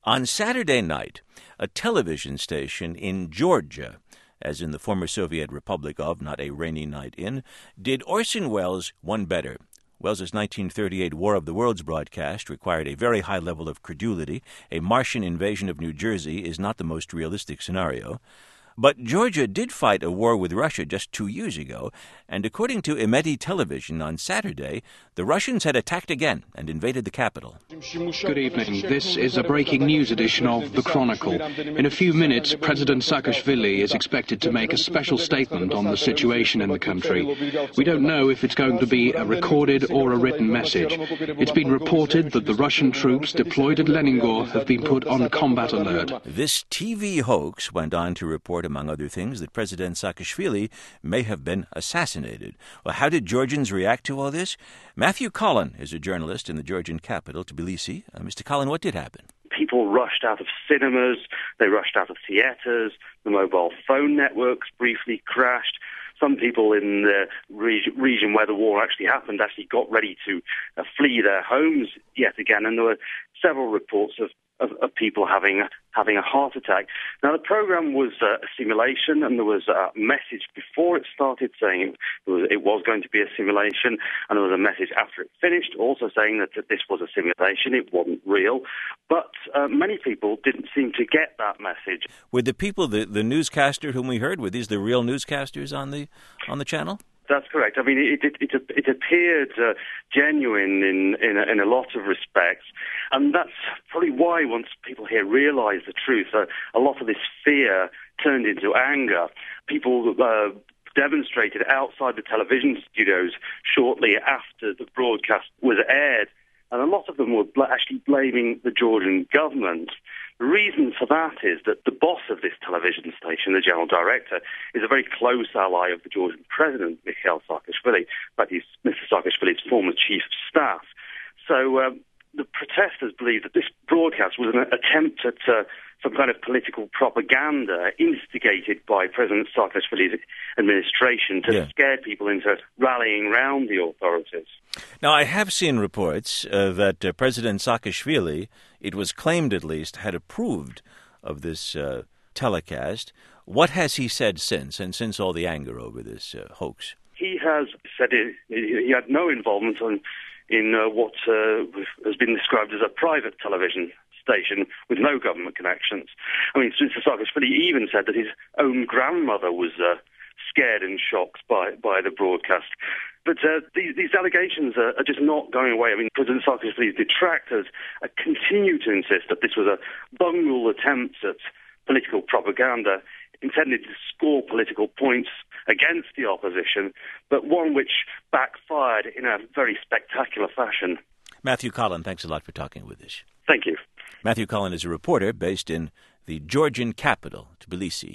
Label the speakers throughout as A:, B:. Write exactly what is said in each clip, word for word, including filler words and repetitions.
A: On Saturday night, a television station in Georgia, as in the former Soviet Republic of Not a Rainy Night In, did Orson Welles one better. Welles's nineteen thirty-eight War of the Worlds broadcast required a very high level of credulity. A Martian invasion of New Jersey is not the most realistic scenario. But Georgia did fight a war with Russia just two years ago, and according to Imedi Television on Saturday, the Russians had attacked again and invaded the capital.
B: Good evening. This is a breaking news edition of The Chronicle. In a few minutes, President Saakashvili is expected to make a special statement on the situation in the country. We don't know if it's going to be a recorded or a written message. It's been reported that the Russian troops deployed at Leningor have been put on combat alert.
A: This T V hoax went on to report, among other things, that President Saakashvili may have been assassinated. Well, how did Georgians react to all this? Matthew Collin is a journalist in the Georgian capital, Tbilisi. Uh, Mister Collin, what did happen?
C: People rushed out of cinemas, they rushed out of theatres, the mobile phone networks briefly crashed. Some people in the reg- region where the war actually happened actually got ready to uh, flee their homes yet again, and there were several reports of Of, of people having having a heart attack. Now, the program was uh, a simulation, and there was a message before it started saying it was, it was going to be a simulation, and there was a message after it finished also saying that, that this was a simulation, it wasn't real. But uh, many people didn't seem to get that message.
A: Were the people, the, the newscaster whom we heard, were these the real newscasters on the on the channel?
C: That's correct. I mean, it it, it, it appeared uh, genuine in in a, in a lot of respects, and that's probably why once people here realise the truth, uh, a lot of this fear turned into anger. People uh, demonstrated outside the television studios shortly after the broadcast was aired, and a lot of them were bl- actually blaming the Georgian government. The reason for that is that the boss of this television station, the general director, is a very close ally of the Georgian president, Mikhail Saakashvili. In fact, he's Mister Saakashvili's former chief of staff. So um, the protesters believe that this broadcast was an attempt at uh, some kind of political propaganda instigated by President Saakashvili's administration to yeah. scare people into rallying round the authorities.
A: Now, I have seen reports uh, that uh, President Saakashvili, it was claimed at least, had approved of this uh, telecast. What has he said since, and since all the anger over this uh, hoax?
C: He has said it, he had no involvement on, in uh, what uh, has been described as a private television station with no government connections. I mean, Mister Saakashvili even said that his own grandmother was uh, scared and shocked by, by the broadcast. But uh, these, these allegations are, are just not going away. I mean, President Saakashvili's detractors uh, continue to insist that this was a bungled attempt at political propaganda intended to score political points against the opposition, but one which backfired in a very spectacular fashion.
A: Matthew Collin, thanks a lot for talking with us.
C: Thank you.
A: Matthew Collin is a reporter based in the Georgian capital, Tbilisi.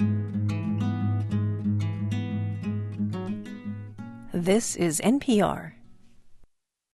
D: This is N P R.